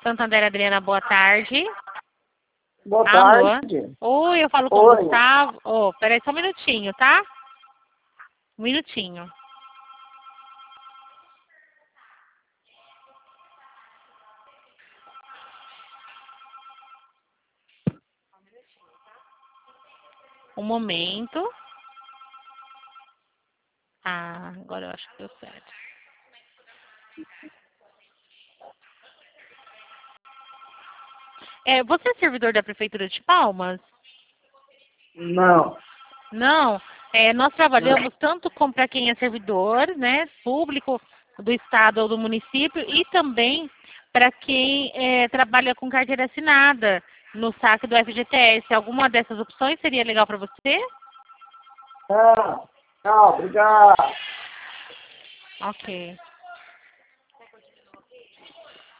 Santander, Adriana, boa tarde. Boa Alô? tarde. Oi, eu falo com o Gustavo. Oh, peraí só um minutinho, tá? Um minutinho. Um momento. Ah, agora eu acho que deu certo. Você é servidor da Prefeitura de Palmas? Não. Não. Nós trabalhamos tanto para quem é servidor, né, público do Estado ou do município, e também para quem trabalha com carteira assinada no saque do FGTS. Alguma dessas opções seria legal para você? Não, obrigado. Ok.